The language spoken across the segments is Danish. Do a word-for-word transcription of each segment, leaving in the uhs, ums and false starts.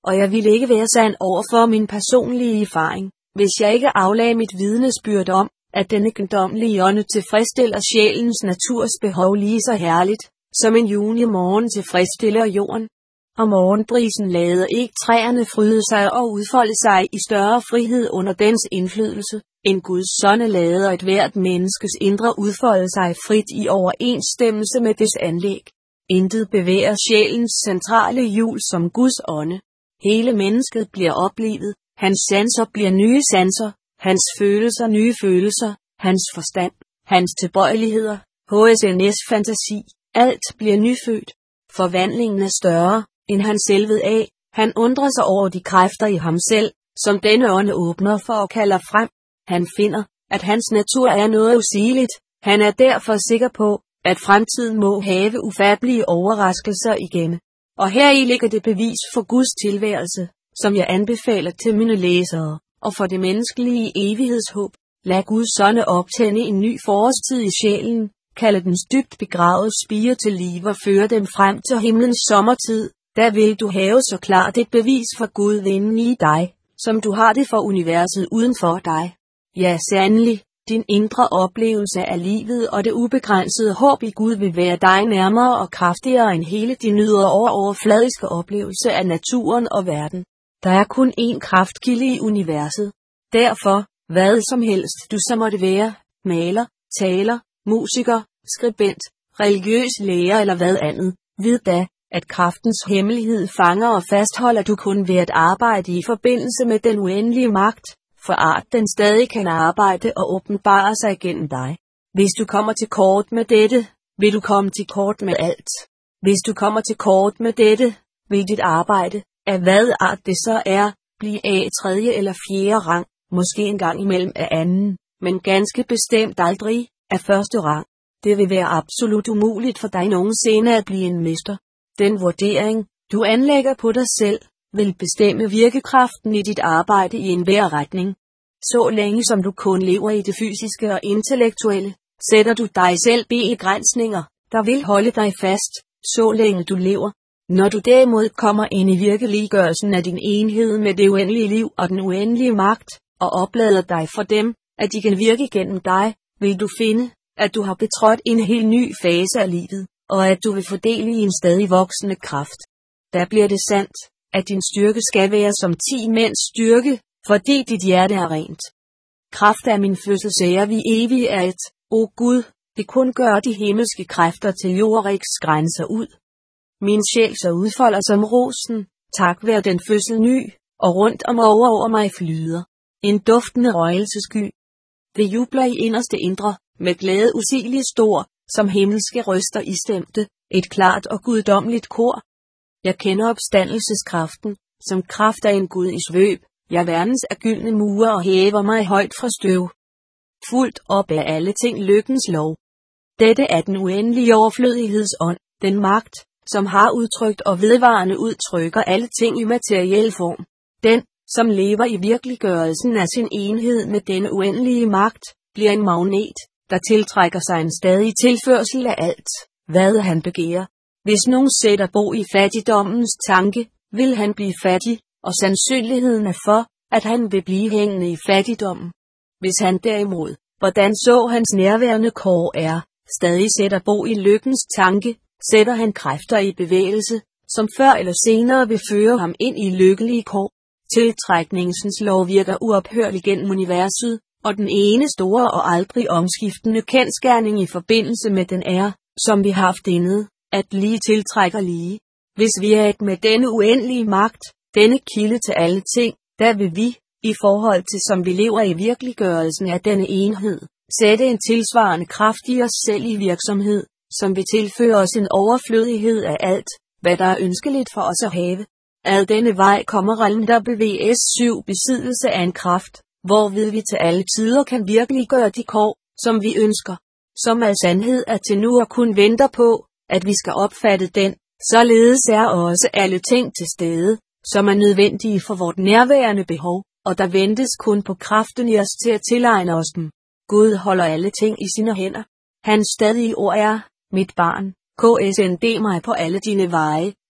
og jeg ville ikke være sand over for min personlige erfaring, hvis jeg ikke aflagde mit vidnesbyrd om, at denne guddommelige ånde tilfredsstiller sjælens naturs behov lige så herligt, som en junimorgen tilfredsstiller jorden. Og morgenbrisen lader ikke træerne fryde sig og udfolde sig i større frihed under dens indflydelse, end Guds ånde lader et hvert menneskes indre udfolde sig frit i overensstemmelse med dets anlæg. Intet bevæger sjælens centrale hjul som Guds ånde. Hele mennesket bliver oplivet, hans sanser bliver nye sanser, hans følelser nye følelser, hans forstand, hans tilbøjeligheder, H S N S fantasi, alt bliver nyfødt. Forvandlingen er større, end han selvet af. Han undrer sig over de kræfter i ham selv, som denne ånde åbner for og kalder frem. Han finder, at hans natur er noget usigeligt. Han er derfor sikker på, at fremtiden må have ufattelige overraskelser igennem. Og heri ligger det bevis for Guds tilværelse, som jeg anbefaler til mine læsere, og for det menneskelige evighedshåb. Lad Guds ånde optænde en ny forårstid i sjælen, kalde den dybt begravet spire til liv og føre dem frem til himlens sommertid. Der vil du have så klart et bevis for Gud inden i dig, som du har det for universet uden for dig. Ja, sandelig, din indre oplevelse af livet og det ubegrænsede håb i Gud vil være dig nærmere og kraftigere end hele din ydre over overfladiske oplevelse af naturen og verden. Der er kun én kraftkilde i universet. Derfor, hvad som helst du så måtte være, maler, taler, musiker, skribent, religiøs lærer eller hvad andet, vid da, at kraftens hemmelighed fanger og fastholder du kun ved at arbejde i forbindelse med den uendelige magt, for art den stadig kan arbejde og åbenbare sig gennem dig. Hvis du kommer til kort med dette, vil du komme til kort med alt. Hvis du kommer til kort med dette, vil dit arbejde, af hvad art det så er, blive af tredje eller fjerde rang, måske en gang imellem af anden, men ganske bestemt aldrig af første rang. Det vil være absolut umuligt for dig nogensinde at blive en mester. Den vurdering, du anlægger på dig selv, vil bestemme virkekraften i dit arbejde i enhver retning. Så længe som du kun lever i det fysiske og intellektuelle, sætter du dig selv begrænsninger, der vil holde dig fast, så længe du lever. Når du derimod kommer ind i virkeliggørelsen af din enhed med det uendelige liv og den uendelige magt, og oplader dig for dem, at de kan virke gennem dig, vil du finde, at du har betrådt en helt ny fase af livet, og at du vil fordele i en stadig voksende kraft. Der bliver det sandt, at din styrke skal være som ti mænds styrke, fordi dit hjerte er rent. Kraft af min fødsel siger vi evig er et, o Gud, det kun gør de himmelske kræfter til jordriks grænser ud. Min sjæl så udfolder som rosen, tak være den fødsel ny, og rundt om over over mig flyder en duftende røgelsesky. Det jubler i inderste indre, med glæde usigelig stor, som himmelske røster istemte, et klart og guddommeligt kor. Jeg kender opstandelseskraften, som kraft af en Gud i svøb, jeg verdens af gyldne mure og hæver mig højt fra støv. Fuldt op af alle ting lykkens lov. Dette er den uendelige overflødighedsånd, den magt, som har udtrykt og vedvarende udtrykker alle ting i materiel form. Den, som lever i virkeliggørelsen af sin enhed med denne uendelige magt, bliver en magnet, der tiltrækker sig en stadig tilførsel af alt, hvad han begærer. Hvis nogen sætter bo i fattigdommens tanke, vil han blive fattig, og sandsynligheden er for, at han vil blive hængende i fattigdommen. Hvis han derimod, hvordan så hans nærværende kår er, stadig sætter bo i lykkens tanke, sætter han kræfter i bevægelse, som før eller senere vil føre ham ind i lykkelige kår. Tiltrækningens lov virker uophørligt gennem universet, og den ene store og aldrig omskiftende kendsgerning i forbindelse med den er, som vi har haft indet, at lige tiltrækker lige. Hvis vi er et med denne uendelige magt, denne kilde til alle ting, der vil vi, i forhold til som vi lever i virkeliggørelsen af denne enhed, sætte en tilsvarende kraft i os selv i virksomhed, som vil tilføre os en overflødighed af alt, hvad der er ønskeligt for os at have. Ad denne vej kommer Relm W S syv besiddelse af en kraft, hvorved vi til alle tider kan virkeliggøre de kår, som vi ønsker, som af sandhed er til nu og kun venter på, at vi skal opfatte den. Således er også alle ting til stede, som er nødvendige for vort nærværende behov, og der ventes kun på kraften i os til at tilegne os dem. Gud holder alle ting i sine hænder. Hans stadige ord er, mit barn, K S N D mig på alle dine veje,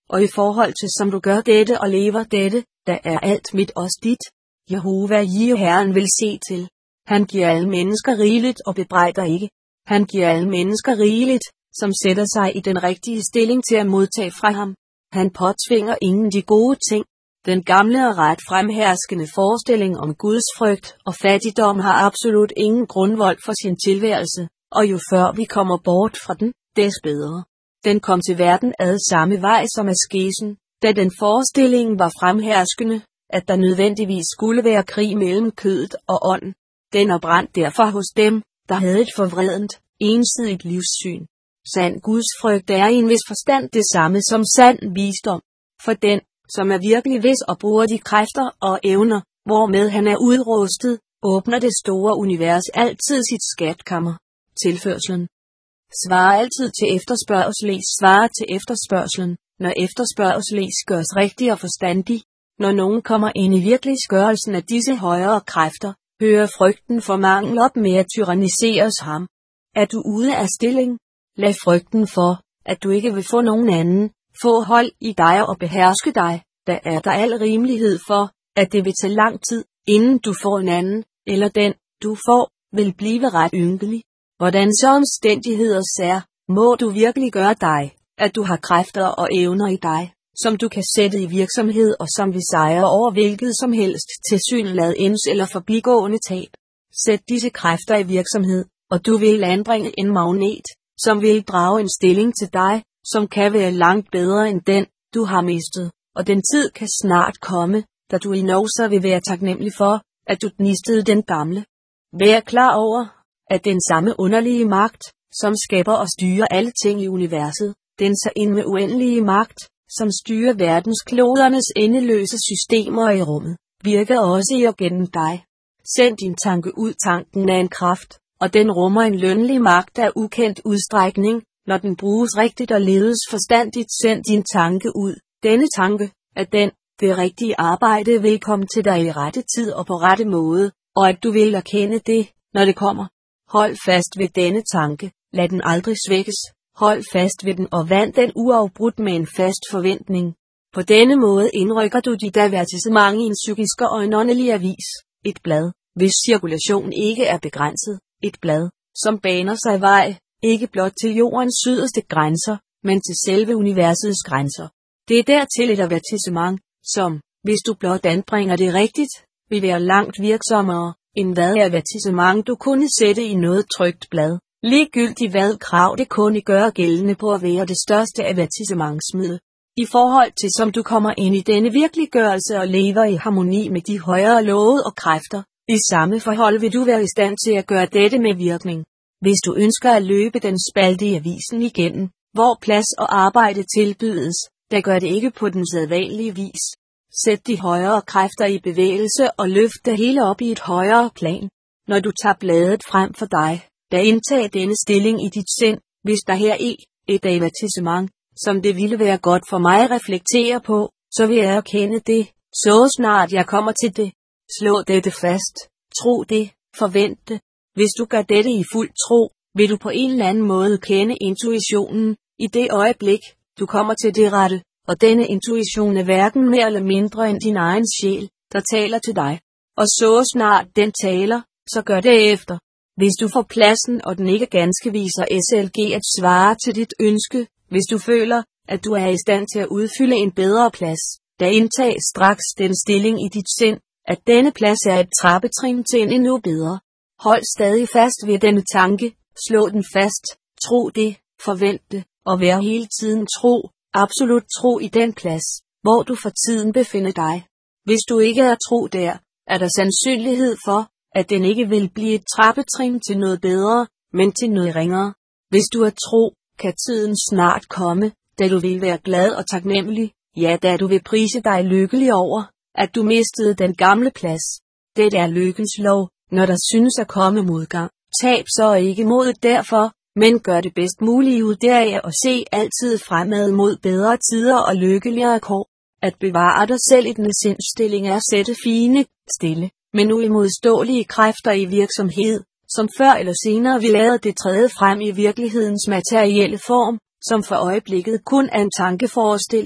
og i forhold til som du gør dette og lever dette, der er alt mit også dit. Jehova Jire Herren vil se til. Han giver alle mennesker rigeligt og bebrejder ikke. Han giver alle mennesker rigeligt, som sætter sig i den rigtige stilling til at modtage fra ham. Han påtvinger ingen de gode ting. Den gamle og ret fremherskende forestilling om Guds frygt og fattigdom har absolut ingen grundvold for sin tilværelse, og jo før vi kommer bort fra den, des bedre. Den kom til verden ad samme vej som askesen, da den forestilling var fremherskende, at der nødvendigvis skulle være krig mellem kødet og ånden. Den er brændt derfor hos dem, der havde et forvredent, ensidigt livssyn. Sand Guds frygt er i en vis forstand det samme som sand visdom. For den, som er virkelig vis og bruger de kræfter og evner, hvormed han er udrustet, åbner det store univers altid sit skatkammer. Tilførslen svarer altid til efterspørgsel, svarer til efterspørgslen, når efterspørgsel gøres rigtig og forstandig. Når nogen kommer ind i virkeliggørelsen af disse højere kræfter, hører frygten for mangel op med at tyranniseres ham. Er du ude af stilling? Lad frygten for, at du ikke vil få nogen anden, få hold i dig og beherske dig. Der er der al rimelighed for, at det vil tage lang tid, inden du får en anden, eller den, du får, vil blive ret ynkelig. Hvordan så omstændigheder er, må du virkelig gøre dig, at du har kræfter og evner i dig, som du kan sætte i virksomhed og som vil sejre over hvilket som helst tilsyneladende eller forbigående tab. Sæt disse kræfter i virksomhed, og du vil anbringe en magnet, som vil drage en stilling til dig, som kan være langt bedre end den, du har mistet, og den tid kan snart komme, da du endnu så vil være taknemmelig for, at du gnistede den gamle. Vær klar over, at den samme underlige magt, som skaber og styrer alle ting i universet, den så ind med uendelige magt, som styrer verdensklodernes endeløse systemer i rummet, virker også i og gennem dig. Send din tanke ud. Tanken af en kraft, og den rummer en lønlig magt af ukendt udstrækning, når den bruges rigtigt og ledes forstandigt. Send din tanke ud. Denne tanke, at den, det rigtige arbejde vil komme til dig i rette tid og på rette måde, og at du vil erkende det, når det kommer. Hold fast ved denne tanke, lad den aldrig svækkes. Hold fast ved den og vand den uafbrudt med en fast forventning. På denne måde indrykker du dit avertissement i en psykisk og en åndelig avis, et blad, hvis cirkulation ikke er begrænset, et blad, som baner sig vej, ikke blot til jordens yderste grænser, men til selve universets grænser. Det er dertil et avertissement, som, hvis du blot anbringer det rigtigt, vil være langt virksommere, end hvad avertissement du kunne sætte i noget trykt blad. Ligegyldigt hvad krav det kunne gøre gældende på at være det største avertissementsmiddel. I forhold til som du kommer ind i denne virkeliggørelse og lever i harmoni med de højere love og kræfter, i samme forhold vil du være i stand til at gøre dette med virkning. Hvis du ønsker at løbe den spalte i avisen igennem, hvor plads og arbejde tilbydes, der gør det ikke på den sædvanlige vis. Sæt de højere kræfter i bevægelse og løft det hele op i et højere plan. Når du tager bladet frem for dig, der indtag denne stilling i dit sind, hvis der her er et avertissement, som det ville være godt for mig at reflektere på, så vil jeg erkende det, så snart jeg kommer til det. Slå dette fast, tro det, forvent det. Hvis du gør dette i fuld tro, vil du på en eller anden måde kende intuitionen, i det øjeblik, du kommer til det rette, og denne intuition er hverken mere eller mindre end din egen sjæl, der taler til dig. Og så snart den taler, så gør det efter. Hvis du får pladsen, og den ikke ganske viser S L G at svare til dit ønske, hvis du føler, at du er i stand til at udfylde en bedre plads, da indtag straks den stilling i dit sind, at denne plads er et trappetrin til en endnu bedre. Hold stadig fast ved denne tanke, slå den fast, tro det, forvent det, og vær hele tiden tro, absolut tro i den plads, hvor du for tiden befinder dig. Hvis du ikke er tro der, er der sandsynlighed for, at den ikke vil blive et trappetrin til noget bedre, men til noget ringere. Hvis du er tro, kan tiden snart komme, da du vil være glad og taknemmelig, ja da du vil prise dig lykkelig over, at du mistede den gamle plads. Det er lykkens lov, når der synes at komme modgang. Tab så ikke modet derfor, men gør det bedst muligt ud deraf og se altid fremad mod bedre tider og lykkeligere kår. At bevare dig selv i den sindsstilling er at sætte fine, stille, men uimodståelige kræfter i virksomhed, som før eller senere vil lade det træde frem i virkelighedens materielle form, som for øjeblikket kun er en tankeforestilling.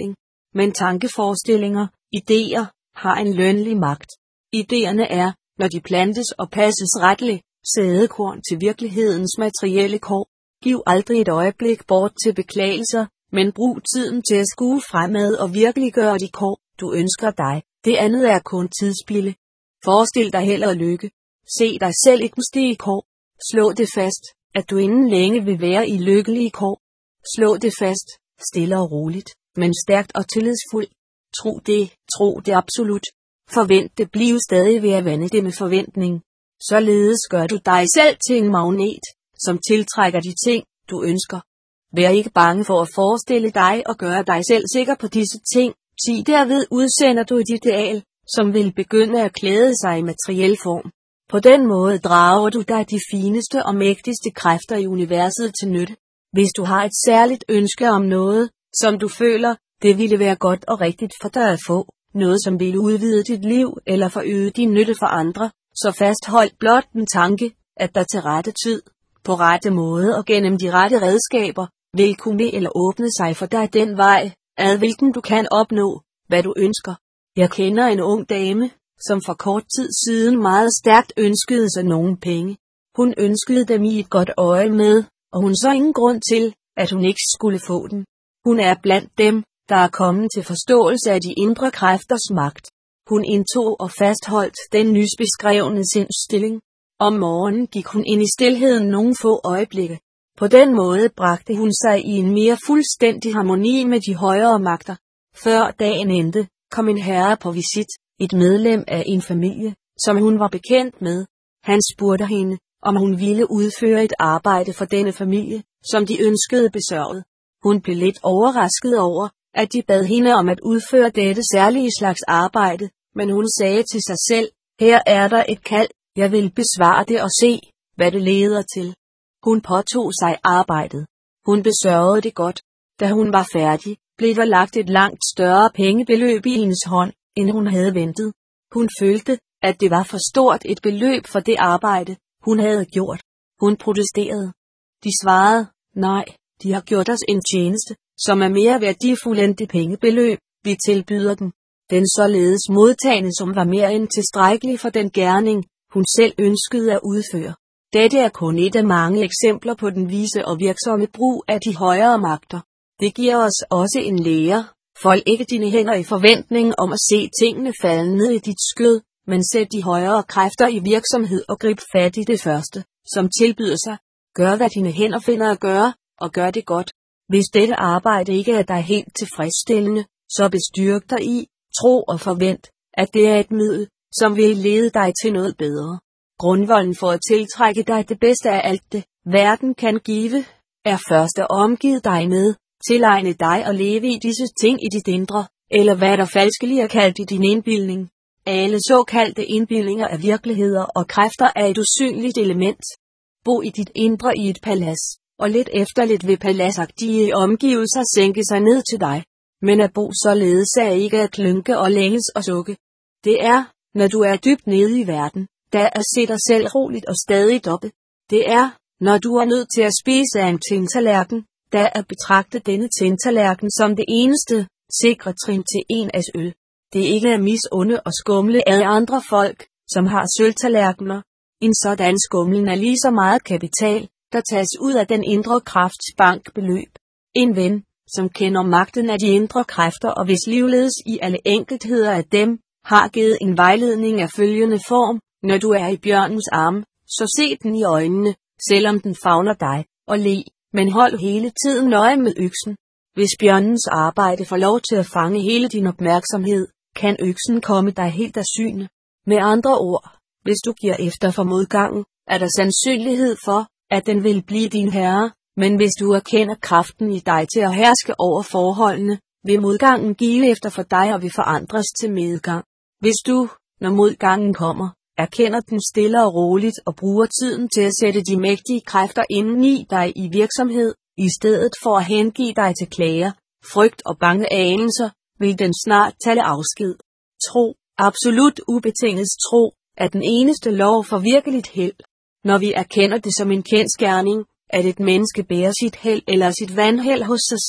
Men tankeforestillinger, idéer, har en lønlig magt. Idéerne er, når de plantes og passes retligt, sædekorn til virkelighedens materielle kår. Giv aldrig et øjeblik bort til beklagelser, men brug tiden til at skue fremad og virkeliggøre de kår, du ønsker dig. Det andet er kun tidsspilde. Forestil dig held og lykke. Se dig selv i gunstige kår. Slå det fast, at du inden længe vil være i lykkelige kår. Slå det fast, stille og roligt, men stærkt og tillidsfuldt. Tro det, tro det absolut. Forvent det, bliv stadig ved at vande det med forventning. Således gør du dig selv til en magnet, som tiltrækker de ting, du ønsker. Vær ikke bange for at forestille dig og gøre dig selv sikker på disse ting, sig derved udsender du et ideal, som vil begynde at klæde sig i materiel form. På den måde drager du dig de fineste og mægtigste kræfter i universet til nytte. Hvis du har et særligt ønske om noget, som du føler, det ville være godt og rigtigt for dig at få, noget som ville udvide dit liv eller forøge din nytte for andre, så fasthold blot den tanke, at der til rette tid, på rette måde og gennem de rette redskaber, vil kunne eller åbne sig for dig den vej, ad hvilken du kan opnå, hvad du ønsker. Jeg kender en ung dame, som for kort tid siden meget stærkt ønskede sig nogle penge. Hun ønskede dem i et godt øje med, og hun så ingen grund til, at hun ikke skulle få dem. Hun er blandt dem, der er kommet til forståelse af de indre kræfters magt. Hun indtog og fastholdt den nys beskrevne sindsstilling. Om morgenen gik hun ind i stilheden nogle få øjeblikke. På den måde bragte hun sig i en mere fuldstændig harmoni med de højere magter. Før dagen endte, kom en herre på visit, et medlem af en familie, som hun var bekendt med. Han spurgte hende, om hun ville udføre et arbejde for denne familie, som de ønskede besørget. Hun blev lidt overrasket over, at de bad hende om at udføre dette særlige slags arbejde, men hun sagde til sig selv, her er der et kald, jeg vil besvare det og se, hvad det leder til. Hun påtog sig arbejdet. Hun besørgede det godt. Da hun var færdig, blev der lagt et langt større pengebeløb i hendes hånd, end hun havde ventet. Hun følte, at det var for stort et beløb for det arbejde, hun havde gjort. Hun protesterede. De svarede, nej, de har gjort os en tjeneste, som er mere værdifuld end det pengebeløb, vi tilbyder dem. Den således modtagende som var mere end tilstrækkelig for den gerning, hun selv ønskede at udføre. Dette er kun et af mange eksempler på den vise og virksomme brug af de højere magter. Det giver os også en lære. Fold ikke dine hænder i forventning om at se tingene falde ned i dit skød, men sæt de højere kræfter i virksomhed og grib fat i det første, som tilbyder sig. Gør hvad dine hænder finder at gøre, og gør det godt. Hvis dette arbejde ikke er dig helt tilfredsstillende, så bestyrk dig i, tro og forvent, at det er et middel, som vil lede dig til noget bedre. Grundvolden for at tiltrække dig det bedste af alt det, verden kan give, er først at omgive dig med, tilegne dig og leve i disse ting i dit indre, eller hvad der falskelig er kaldt i din indbildning. Alle såkaldte indbildninger af virkeligheder og kræfter er et usynligt element. Bo i dit indre i et palads, og lidt efter lidt vil paladsagtige omgivelser sænke sig ned til dig. Men at bo således er ikke at klynke og længes og sukke. Det er, når du er dybt nede i verden, der at se dig selv roligt og stadig oppe. Det er, når du er nødt til at spise af en tintallerken, der at betragte denne tintallerken som det eneste, sikre trin til en as øl. Det er ikke at misunde og skumle af andre folk, som har sølvtallerkener. En sådan skumlen er lige så meget kapital, der tages ud af den indre krafts bankbeløb. En ven, som kender magten af de indre kræfter og hvis livledes i alle enkeltheder af dem, har givet en vejledning af følgende form: når du er i bjørnens arm, så se den i øjnene, selvom den favner dig, og le, men hold hele tiden nøje med øksen. Hvis bjørnens arbejde får lov til at fange hele din opmærksomhed, kan øksen komme dig helt af syne. Med andre ord, hvis du giver efter for modgangen, er der sandsynlighed for, at den vil blive din herre, men hvis du erkender kraften i dig til at herske over forholdene, vil modgangen give efter for dig og vil forandres til medgang. Hvis du, når modgangen kommer, erkender den stille og roligt og bruger tiden til at sætte de mægtige kræfter inden i dig i virksomhed, i stedet for at hengive dig til klager, frygt og bange anelser, vil den snart tage afsked. Tro, absolut ubetinget tro, er den eneste lov for virkeligt held. Når vi erkender det som en kendsgerning, at et menneske bærer sit held eller sit vanheld hos sig selv,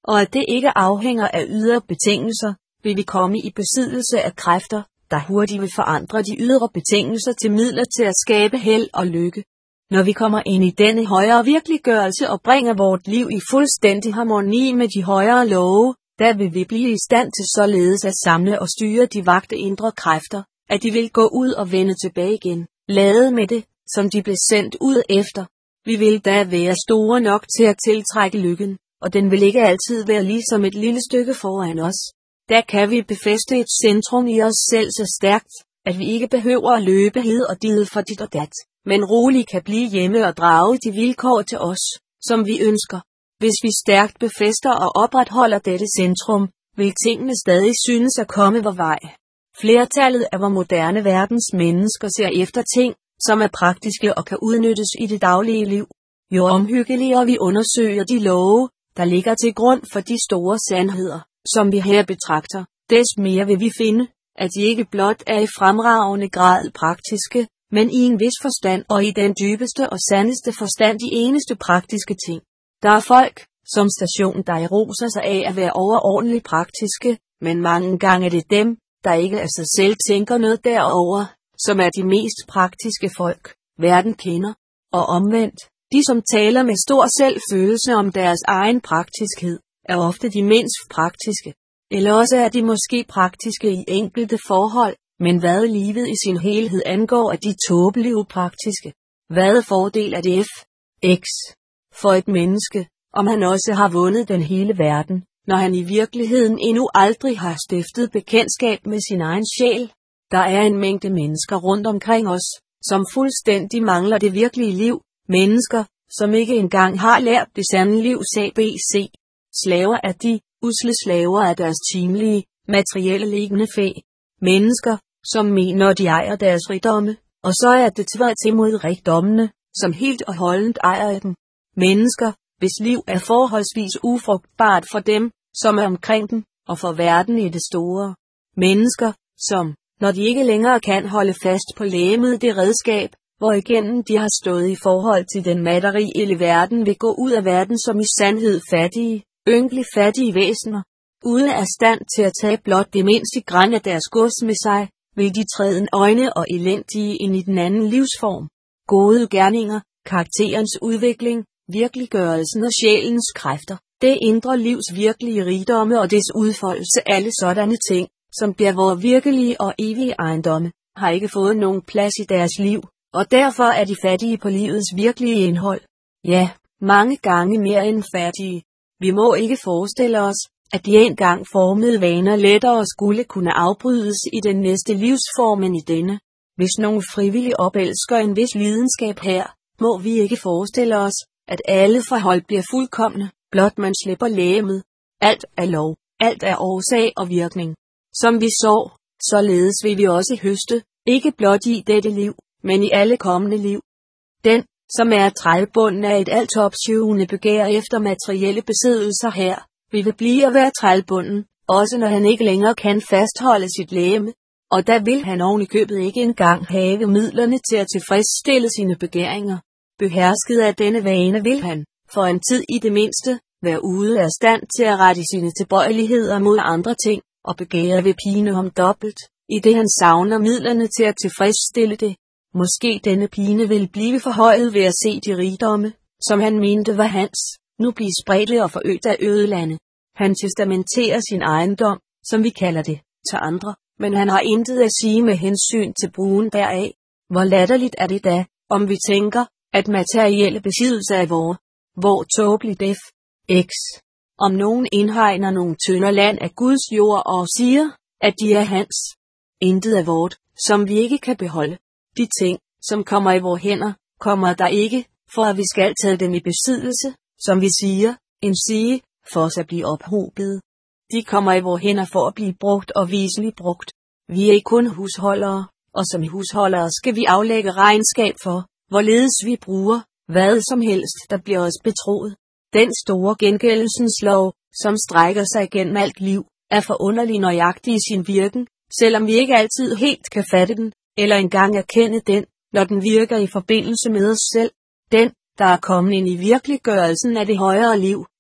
og at det ikke afhænger af ydre betingelser, vil vi komme i besiddelse af kræfter, der hurtigt vil forandre de ydre betingelser til midler til at skabe held og lykke. Når vi kommer ind i denne højere virkeliggørelse og bringer vort liv i fuldstændig harmoni med de højere love, der vil vi blive i stand til således at samle og styre de vakte indre kræfter, at de vil gå ud og vende tilbage igen, ladet med det, som de blev sendt ud efter. Vi vil da være store nok til at tiltrække lykken, og den vil ikke altid være ligesom et lille stykke foran os. Der kan vi befæste et centrum i os selv så stærkt, at vi ikke behøver at løbe hed og did for dit og dat, men roligt kan blive hjemme og drage de vilkår til os, som vi ønsker. Hvis vi stærkt befæster og opretholder dette centrum, vil tingene stadig synes at komme vor vej. Flertallet af vor moderne verdens mennesker ser efter ting, som er praktiske og kan udnyttes i det daglige liv. Jo omhyggeligere vi undersøger de love, der ligger til grund for de store sandheder, som vi her betragter, des mere vil vi finde, at de ikke blot er i fremragende grad praktiske, men i en vis forstand og i den dybeste og sandeste forstand de eneste praktiske ting. Der er folk, som stationen der roser sig af at være overordentligt praktiske, men mange gange er det dem, der ikke af sig selv tænker noget derover, som er de mest praktiske folk, verden kender. Og omvendt, de som taler med stor selvfølelse om deres egen praktiskhed, er ofte de mindst praktiske. Eller også er de måske praktiske i enkelte forhold, men hvad livet i sin helhed angår er de tåbelige upraktiske. Hvad fordel er det f. x for et menneske, om han også har vundet den hele verden, når han i virkeligheden endnu aldrig har stiftet bekendtskab med sin egen sjæl? Der er en mængde mennesker rundt omkring os, som fuldstændig mangler det virkelige liv, mennesker, som ikke engang har lært det sande livs A B C. Slaver er de, usle slaver af deres timelige, materielle liggende fæ. Mennesker, som mener de ejer deres rigdomme, og så er det tværtimod rigdommene, som helt og holdent ejer dem. Mennesker, hvis liv er forholdsvis ufrugtbart for dem, som er omkring dem, og for verden i det store. Mennesker, som, når de ikke længere kan holde fast på legemet det redskab, hvorigennem de har stået i forhold til den materielle verden, vil gå ud af verden som i sandhed fattige, ynkelig fattige væsener. Uden af stand til at tage blot det mindste gran af deres gods med sig, vil de træde en øjne og elendige ind i den anden livsform. Gode gerninger, karakterens udvikling, virkeliggørelsen og sjælens kræfter, det indre livs virkelige rigdomme og dets udfoldelse, alle sådanne ting, som bliver vores virkelige og evige ejendomme, har ikke fået nogen plads i deres liv, og derfor er de fattige på livets virkelige indhold. Ja, mange gange mere end fattige. Vi må ikke forestille os, at de engang formede vaner lettere skulle kunne afbrydes i den næste livsform end i denne. Hvis nogen frivillig opelsker en vis lidenskab her, må vi ikke forestille os, at alle forhold bliver fuldkomne, blot man slipper legemet. Alt er lov, alt er årsag og virkning. Som vi så, således vil vi også høste, ikke blot i dette liv, men i alle kommende liv. Den, som er trælbunden af et alt opsøgende begær efter materielle besiddelser her, vil blive at være trælbunden, også når han ikke længere kan fastholde sit legeme, og der vil han oven i købet ikke engang have midlerne til at tilfredsstille sine begæringer. Behersket af denne vane vil han, for en tid i det mindste, være ude af stand til at rette sine tilbøjeligheder mod andre ting, og begære vil pine ham dobbelt, i det han savner midlerne til at tilfredsstille det. Måske denne pine vil blive forhøjet ved at se de rigdomme, som han mente var hans, nu blive spredte og forøget af ødelande. Han testamenterer sin ejendom, som vi kalder det, til andre, men han har intet at sige med hensyn til brugen deraf. Hvor latterligt er det da, om vi tænker, at materielle besiddelser er vore. Hvor tåbeligt f. x. Om nogen indhegner nogle tønder land af Guds jord og siger, at de er hans. Intet er vort, som vi ikke kan beholde. De ting, som kommer i vores hænder, kommer der ikke, for at vi skal tage dem i besiddelse, som vi siger, en sige, for os at blive ophobet. De kommer i vores hænder for at blive brugt og viseligt brugt. Vi er ikke kun husholdere, og som husholdere skal vi aflægge regnskab for, hvorledes vi bruger, hvad som helst, der bliver os betroet. Den store gengældelsens lov, som strækker sig gennem alt liv, er forunderlig nøjagtig i sin virken, selvom vi ikke altid helt kan fatte den, eller engang erkende den, når den virker i forbindelse med os selv. Den, der er kommet ind i virkeliggørelsen af det højere liv,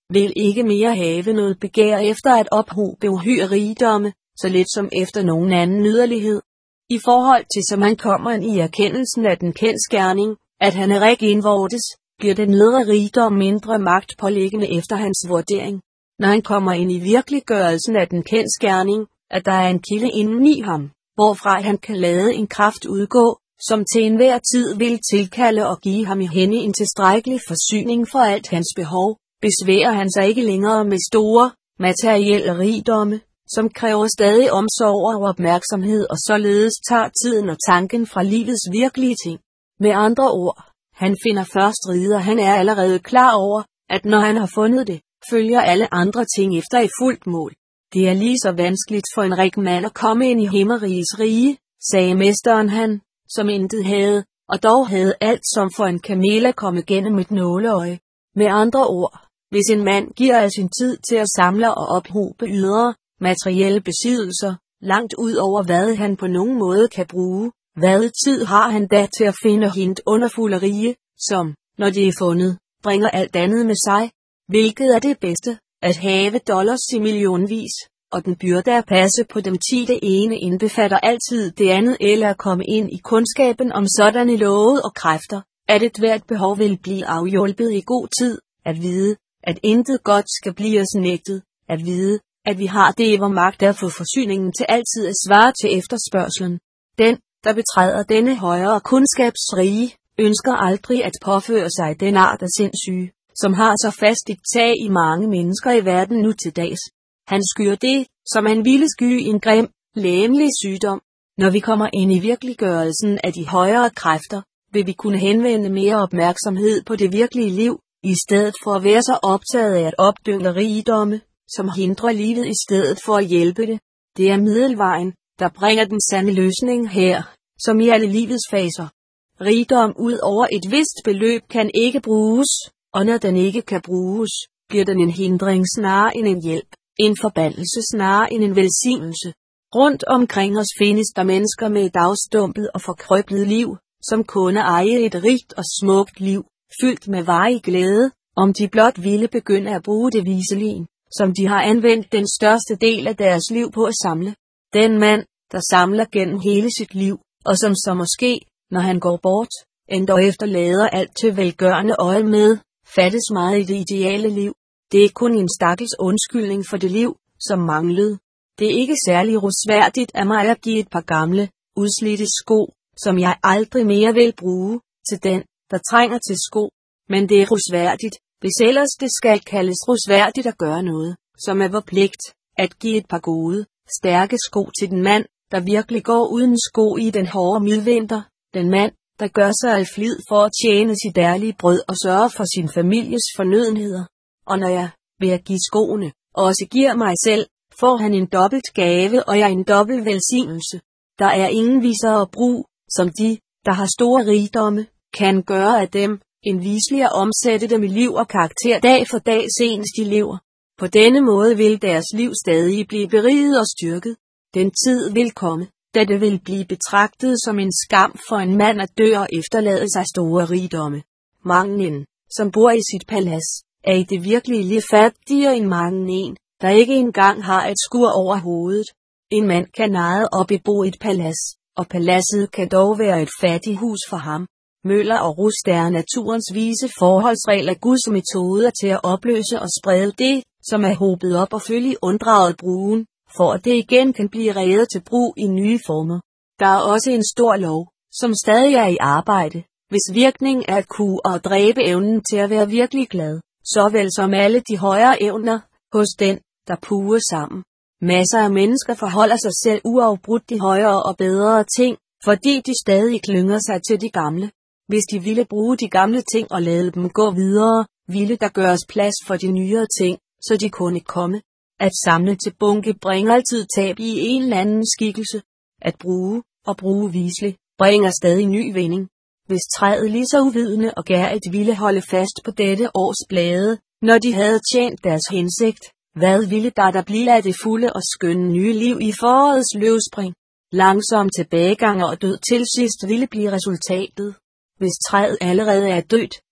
vil ikke mere have noget begær efter at ophobe uhyre rigdomme, så lidt som efter nogen anden nyderlighed. I forhold til som han kommer ind i erkendelsen af den kendsgerning, at han er rig indvortes, bliver den nedre rigdom mindre magtpåliggende efter hans vurdering. Når han kommer ind i virkeliggørelsen af den kendsgerning, at der er en kilde inden i ham, hvorfra han kan lade en kraft udgå, som til enhver tid vil tilkalde og give ham i hende en tilstrækkelig forsyning for alt hans behov, besværer han sig ikke længere med store, materielle rigdomme, som kræver stadig omsorg og opmærksomhed og således tager tiden og tanken fra livets virkelige ting. Med andre ord, han finder først rider, han er allerede klar over, at når han har fundet det, følger alle andre ting efter et fuldt mål. Det er lige så vanskeligt for en rig mand at komme ind i himmeriges rige, sagde mesteren han, som intet havde, og dog havde alt som for en kamel at komme gennem et nåleøje. Med andre ord, hvis en mand giver af sin tid til at samle og ophobe ydre, materielle besiddelser, langt ud over hvad han på nogen måde kan bruge, hvad tid har han da til at finde hint underfulde rige, som, når det er fundet, bringer alt andet med sig? Hvilket er det bedste, at have dollars i millionvis, og den byrde at passe på dem ti det ene indbefatter altid det andet, eller at komme ind i kundskaben om sådanne love og kræfter, at et hvert behov vil blive afhjulpet i god tid, at vide, at intet godt skal blive os nægtet, at vide, at vi har det hvor magt at få forsyningen til altid at svare til efterspørgslen. Den, der betræder denne højere kundskabsrige, ønsker aldrig at påføre sig den art af sindssyge, som har så fast et tag i mange mennesker i verden nu til dags. Han skyer det, som han ville sky en grim, lægemlig sygdom. Når vi kommer ind i virkeliggørelsen af de højere kræfter, vil vi kunne henvende mere opmærksomhed på det virkelige liv, i stedet for at være så optaget af at opdynge rigdomme, som hindrer livet i stedet for at hjælpe det. Det er middelvejen, der bringer den sande løsning her, som i alle livets faser. Rigdom ud over et vist beløb kan ikke bruges, og når den ikke kan bruges, bliver den en hindring snarere end en hjælp, en forbandelse snarere end en velsignelse. Rundt omkring os findes der mennesker med et afstumpet og forkrøblet liv, som kunne eje et rigt og smukt liv, fyldt med varig glæde, om de blot ville begynde at bruge det viselin, som de har anvendt den største del af deres liv på at samle. Den mand, der samler gennem hele sit liv, og som så måske, når han går bort, endda efterlader alt til velgørende øje med, fattes meget i det ideale liv. Det er kun en stakkels undskyldning for det liv, som manglede. Det er ikke særlig rosværdigt af mig at give et par gamle, udslidte sko, som jeg aldrig mere vil bruge, til den, der trænger til sko. Men det er rosværdigt, hvis ellers det skal kaldes rosværdigt at gøre noget, som er vor pligt, at give et par gode, stærke sko til den mand, der virkelig går uden sko i den hårde midvinter, den mand, der gør sig al flid for at tjene sit ærlige brød og sørge for sin families fornødenheder. Og når jeg, ved at give skoene, også giver mig selv, får han en dobbelt gave og jeg en dobbelt velsignelse. Der er ingen visere brug, som de, der har store rigdomme, kan gøre af dem, en viselig at omsætte dem i liv og karakter dag for dag senest de lever. På denne måde vil deres liv stadig blive beriget og styrket. Den tid vil komme, da det vil blive betragtet som en skam for en mand at dø og efterlade sig store rigdomme. Mange, som bor i sit palads, er i det virkelige liv fattigere end mange en, der ikke engang har et skur over hovedet. En mand kan eje og bebo et palads, og paladset kan dog være et fattigt hus for ham. Møller og rust er naturens vise forholdsregler Guds metoder til at opløse og sprede det, som er hobet op og følge unddraget brugen, for at det igen kan blive redet til brug i nye former. Der er også en stor lov, som stadig er i arbejde, hvis virkning er at kunne og dræbe evnen til at være virkelig glad, såvel som alle de højere evner, hos den, der puger sammen. Masser af mennesker forholder sig selv uafbrudt de højere og bedre ting, fordi de stadig klynger sig til de gamle. Hvis de ville bruge de gamle ting og lade dem gå videre, ville der gøres plads for de nyere ting, så de kunne komme. At samle til bunke bringer altid tab i en eller anden skikkelse. At bruge, og bruge viselig, bringer stadig ny vinding. Hvis træet lige så uvidende og gærligt ville holde fast på dette års blade, når de havde tjent deres hensigt, hvad ville der der blive af det fulde og skønne nye liv i forårets løvspring? Langsom tilbagegang og død til sidst ville blive resultatet. Hvis træet allerede er dødt,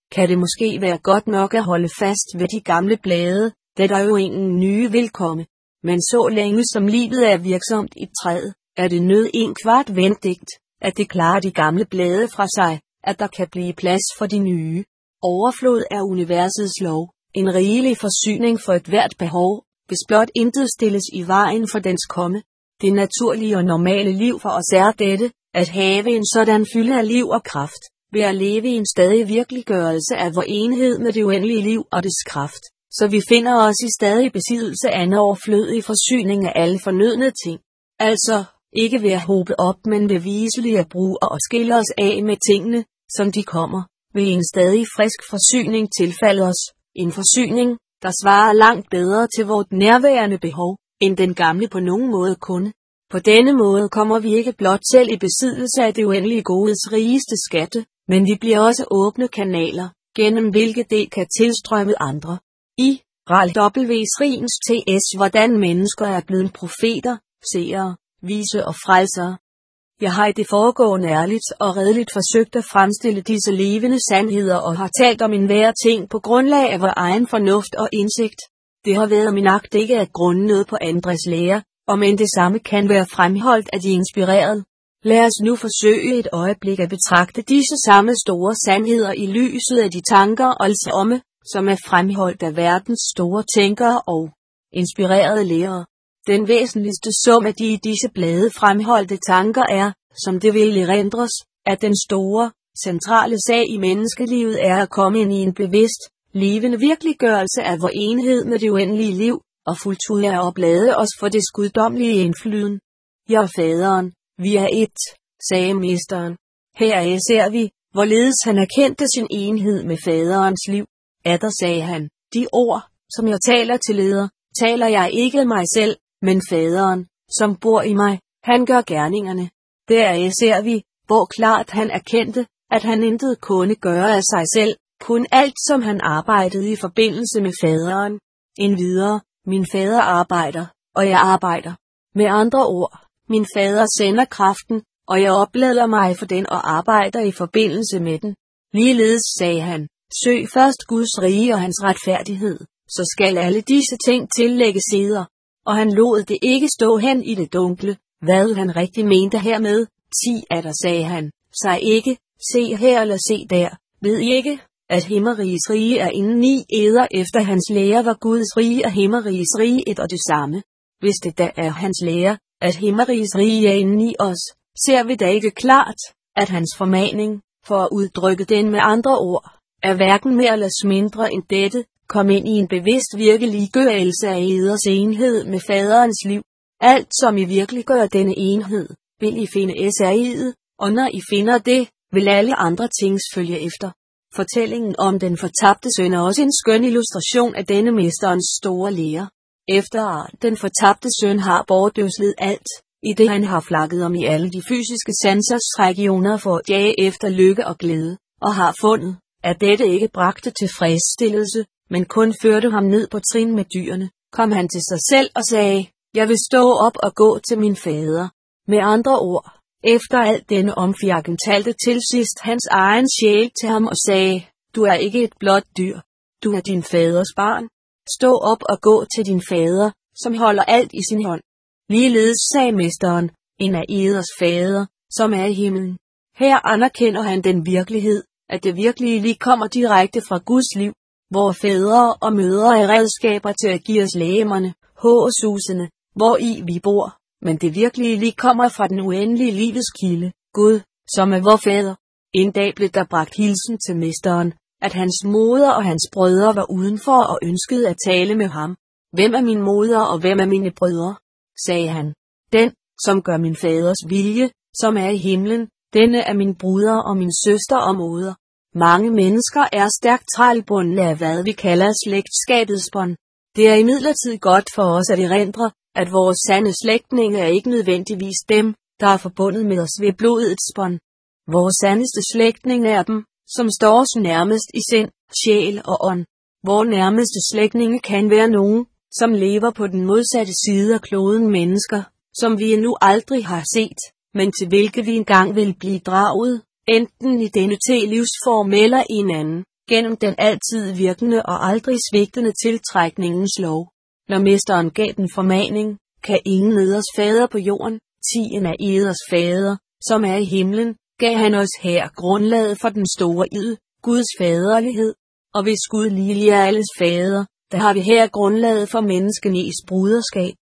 kan det måske være godt nok at holde fast ved de gamle blade, da der jo ingen nye vil komme. Men så længe som livet er virksomt i træet, er det nød en kvart vendigt, at det klarer de gamle blade fra sig, at der kan blive plads for de nye. Overflod er universets lov, en rigelig forsyning for et hvert behov, hvis blot intet stilles i vejen for dens komme. Det naturlige og normale liv for os er dette, at have en sådan fylde af liv og kraft, ved at leve i en stadig virkeliggørelse af vor enhed med det uendelige liv og dets kraft, så vi finder os i stadig besiddelse af en overflødig forsyning af alle fornødne ting. Altså, ikke ved at hobe op, men ved viseligt at bruge og skille os af med tingene, som de kommer, ved en stadig frisk forsyning tilfalder os, en forsyning, der svarer langt bedre til vort nærværende behov, end den gamle på nogen måde kunne. På denne måde kommer vi ikke blot selv i besiddelse af det uendelige godes rigeste skatte, men vi bliver også åbne kanaler, gennem hvilke det kan tilstrømme andre. I Ralph W. Riens T S Hvordan mennesker er blevet profeter, seere, vise og frelsere. Jeg har i det foregående ærligt og redeligt forsøgt at fremstille disse levende sandheder og har talt om enhver ting på grundlag af vor egen fornuft og indsigt. Det har været min agt ikke at grunde noget på andres lære, om end det samme kan være fremholdt af de inspirerede. Lad os nu forsøge et øjeblik at betragte disse samme store sandheder i lyset af de tanker og alsomme, som er fremholdt af verdens store tænkere og inspirerede lærere. Den væsentligste sum af de i disse blade fremholdte tanker er, som det vil erindres, at den store, centrale sag i menneskelivet er at komme ind i en bevidst, levende virkeliggørelse af vor enhed med det uendelige liv, og fuldt ud at oplade os for dets guddommelige indflyden. Jeg og faderen, vi er ét, sagde mesteren. Her ser vi, hvorledes han erkendte sin enhed med faderens liv. Atter sagde han, de ord, som jeg taler til leder, taler jeg ikke mig selv, men faderen, som bor i mig, han gør gerningerne. Der ser vi, hvor klart han erkendte, at han intet kunne gøre af sig selv, kun alt som han arbejdede i forbindelse med faderen. Endvidere, min fader arbejder, og jeg arbejder. Med andre ord, min fader sender kraften, og jeg oplader mig for den og arbejder i forbindelse med den. Ligeledes sagde han, søg først Guds rige og hans retfærdighed, så skal alle disse ting tillægges eder. Og han lod det ikke stå hen i det dunkle, hvad han rigtig mente hermed. Ti atter sagde han, sig ikke, se her eller se der, ved I ikke, at himmeriges rige er inden i eder efter hans lære var Guds rige og himmeriges rige et og det samme. Hvis det da er hans lære, at himmeriges rige er inden i os, ser vi da ikke klart, at hans formaning, for at udtrykke den med andre ord, er hverken mere eller mindre end dette, kom ind i en bevidst virkeliggørelse af eders enhed med faderens liv. Alt som I virkelig gør denne enhed, vil I finde særhed, og når I finder det, vil alle andre tings følge efter. Fortællingen om den fortabte søn er også en skøn illustration af denne mesterens store lære. Efter den fortabte søn har bortøslet alt, i det han har flakket om i alle de fysiske sansers regioner for at jage efter lykke og glæde, og har fundet, at dette ikke bragte tilfredsstillelse, men kun førte ham ned på trin med dyrene, kom han til sig selv og sagde, jeg vil stå op og gå til min fader. Med andre ord, efter alt denne omfjakken talte til sidst hans egen sjæl til ham og sagde, du er ikke et blot dyr, du er din faders barn. Stå op og gå til din fader, som holder alt i sin hånd. Ligeledes sagde mesteren, en af eders fader, som er i himlen. Her anerkender han den virkelighed, at det virkelige lige kommer direkte fra Guds liv, hvor fædre og mødre er redskaber til at give os lægemerne, hårsusene, hvor i vi bor, men det virkelige lige kommer fra den uendelige livets kilde, Gud, som er vor fader. En dag blev der bragt hilsen til mesteren, at hans moder og hans brødre var udenfor og ønskede at tale med ham. Hvem er min moder og hvem er mine brødre? Sagde han. Den, som gør min faders vilje, som er i himlen, denne er min bruder og min søster og moder. Mange mennesker er stærkt trælbundne af hvad vi kalder slægtskabets bånd. Det er imidlertid godt for os at erindre, at vores sande slægtninge er ikke nødvendigvis dem, der er forbundet med os ved blodets bånd. Vores sandeste slægtninge er dem, som står os nærmest i sind, sjæl og ånd. Vores nærmeste slægtninge kan være nogen, som lever på den modsatte side af kloden mennesker, som vi endnu aldrig har set, men til hvilke vi engang vil blive draget, enten i denne til livsform eller i en anden. gennem den altid virkende og aldrig svigtende tiltrækningens lov. Når mesteren gav den formaning, kan ingen eders fader på jorden, tien af eders fader, som er i himlen, gav han os her grundlaget for den store ild, Guds faderlighed. Og hvis Gud ligelig er alles fader, der har vi her grundlaget for menneskenes bruderskab.